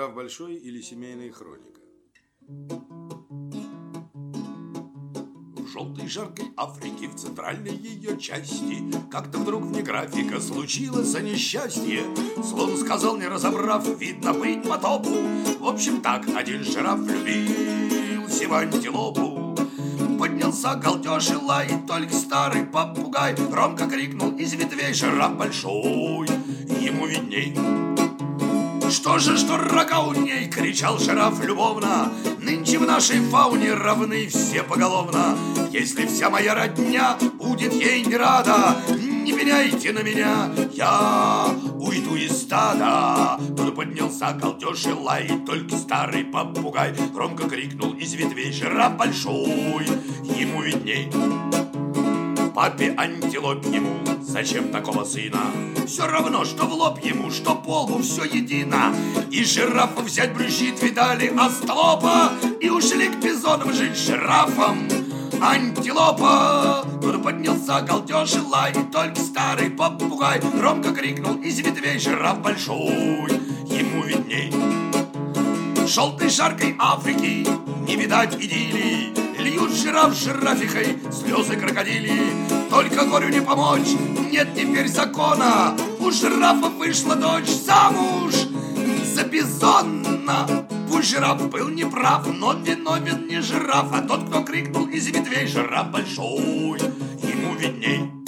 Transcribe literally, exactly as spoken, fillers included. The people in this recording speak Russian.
Жираф большой или семейная хроника? В желтой жаркой Африке, в центральной ее части, как-то вдруг вне графика случилось несчастье. Слон сказал, не разобрав, видно быть потопу. В общем так, один жираф влюбился в антилопу. Поднялся галдеж и лай, и только старый попугай громко крикнул из ветвей: жираф большой, ему видней. Что же, что рога у ней, кричал жираф любовно, нынче в нашей фауне равны все поголовно. Если вся моя родня будет ей не рада, не пеняйте на меня, я уйду из стада. Тут поднялся галдеж и лай, и только старый попугай громко крикнул из ветвей: жираф большой, ему видней. Папе антилоп ему, зачем такого сына? Все равно, что в лоб ему, что по лбу, все едино. И жирафа взять брюзжит, видали остолопа, и ушли к бизонам жить с жирафом антилопа. Тут поднялся галдеж и лай, и только старый попугай громко крикнул из ветвей: жираф большой, ему видней. Желтой жаркой Африки не видать идиллии, льют жираф с жирафихой слезы крокодили. Только горю не помочь, нет теперь закона, у жирафа вышла дочь замуж за бизона. Пусть жираф был неправ, но виновен не жираф, а тот, кто крикнул из ветвей: жираф большой, ему видней.